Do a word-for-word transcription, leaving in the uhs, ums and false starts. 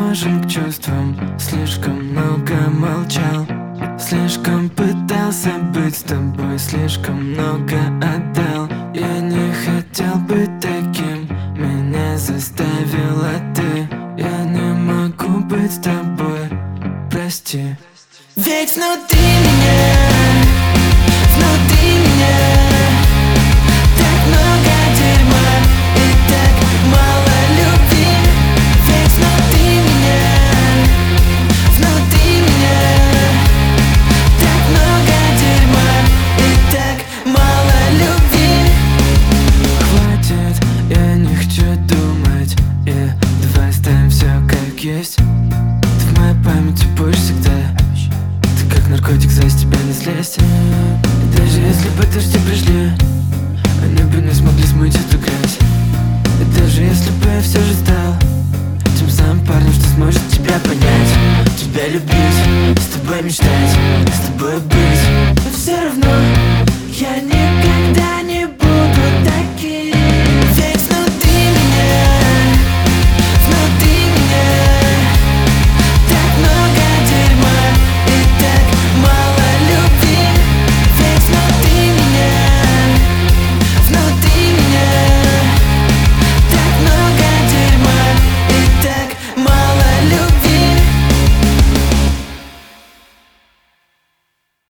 невозможен к чувствам. Слишком много молчал, слишком пытался быть с тобой, слишком много отдал. Я не хотел быть таким, меня заставила ты. Я не могу быть с тобой, прости. Ведь внутри меня, внутри меня так много дерьма и так мало любви. Ведь внутри меня, внутри меня так много дерьма и так мало любви. Хватит, я не хочу думать, yeah. Давай оставим все как есть. Ты в моей памяти будешь всегда. Ты как наркотик, за тебя не слезть. И даже если бы дожди пришли, они бы не смогли смыть эту грязь. И даже если бы я все же стал тем самым парнем, что сможет тебя понять, тебя любить, с тобой мечтать, с тобой быть. Но все равно я никогда